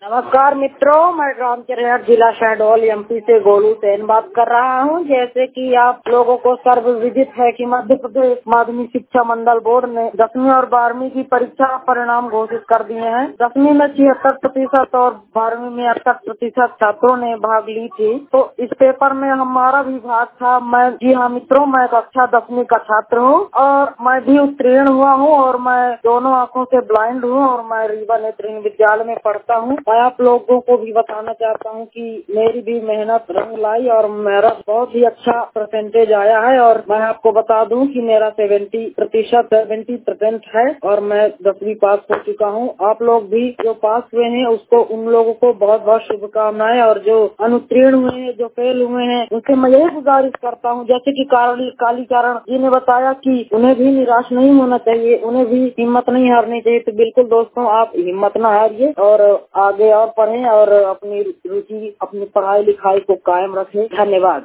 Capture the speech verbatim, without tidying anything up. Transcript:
नमस्कार मित्रों, मैं रामचरियाट जिला शहडोल एमपी से गोलू सेन बात कर रहा हूं। जैसे कि आप लोगों को सर्वविदित है कि मध्य प्रदेश माध्यमिक शिक्षा मंडल बोर्ड ने दसवीं और बारहवीं की परीक्षा परिणाम घोषित कर दिए हैं। दसवीं में छिहत्तर प्रतिशत और बारहवीं में अड़सठ प्रतिशत छात्रों ने भाग ली थी। तो इस पेपर में हमारा भी भाग था। मैं जी हाँ मित्रों, मैं कक्षा दसवीं का छात्र हूँ और मैं भी उत्तीर्ण हुआ हूँ और मैं दोनों आँखों से ब्लाइंड हूँ और मैं रीवा नेत्रहीन विद्यालय में पढ़ता हूँ। मैं आप लोगों को भी बताना चाहता हूं कि मेरी भी मेहनत रंग लाई और मेरा बहुत ही अच्छा परसेंटेज आया है। और मैं आपको बता दूं कि मेरा सेवेंटी प्रतिशत सेवेंटी परसेंट है और मैं दसवीं पास हो चुका हूं। आप लोग भी जो पास हुए हैं उसको उन लोगों को बहुत बहुत शुभकामनाएं, और जो अनुत्तीर्ण हुए हैं, जो फेल हुए हैं, उनसे मैं यही गुजारिश करता हूं, जैसे कि कालीचरण जी ने बताया कि उन्हें भी निराश नहीं होना चाहिए, उन्हें भी हिम्मत नहीं हारनी चाहिए। तो बिल्कुल दोस्तों, आप हिम्मत न हारिए और आगे और पढ़ें और अपनी रुचि, अपनी पढ़ाई लिखाई को कायम रखें। धन्यवाद।